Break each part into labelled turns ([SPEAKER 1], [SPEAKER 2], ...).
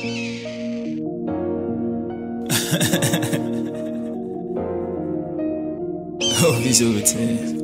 [SPEAKER 1] Oh, he's over there.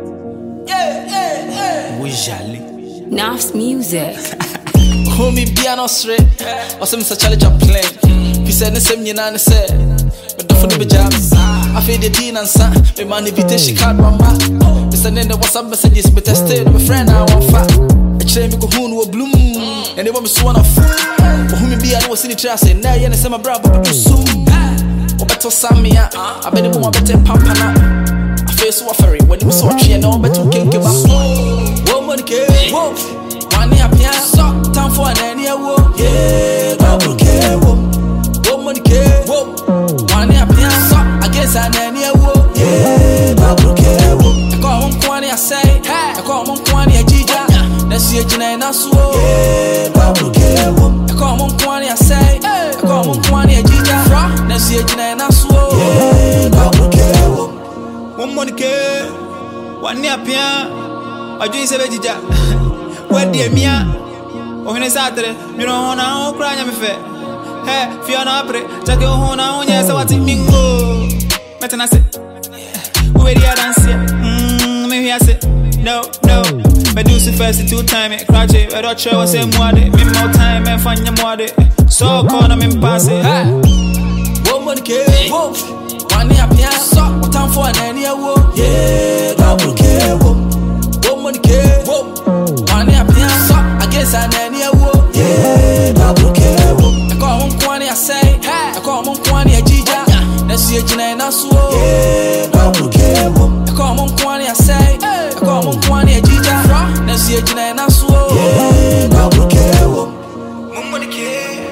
[SPEAKER 2] Nafs music.
[SPEAKER 1] Homie, be an Australian. Or some such a Chaplin. He said the same, you know, said, but don't forget the jams. I feel the dean and son. My man, invitation card, mama. Mr. Nene, what's up, messages, but I stayed with my friend. I want fat. A chain, we go home, we bloom. And they want me swan off. But who me be, I was in the trash, say, nah, you're the brother, but do soon. Or better, Samia. I bet the woman better pampana. So offering when you saw she and all but to kick about woman came whoa money up here so time for an any wo yeah double came woman came whoa money up here so I guess an any wo yeah double came I call one kwani I say I call one kwani a jija let's see jina na so yeah double came I call one kwani I say I call one kwani a jija let's see jina na so yeah double came
[SPEAKER 3] Money care, one near Pia, or doing Savagija. Where dear Mia, or in a Saturday, you know, now crying I'm a fair. Hey, Fiona Apre, Jackie Hona, on yes, I want to mingo. Better I said, where the other answer? Maybe I said, no. But do see first 2 times, crouch it, I don't show us a more, me more time, and find your more. So call them in passing.
[SPEAKER 1] Woman care, money up here, so time for an any wo, yeah, double care, woman care, money up here, so I guess an any wo, yeah, double care, I call one kwani I say, I call one kwani a jija, let's see a jina na so, yeah, double care, I call one kwani I say, I call one kwani a jija, let's see a jina na so, yeah, double care, woman care,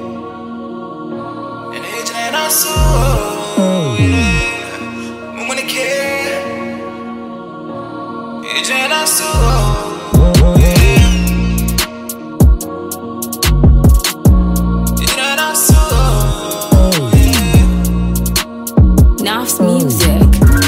[SPEAKER 1] and a jina na so.
[SPEAKER 2] Nafs music.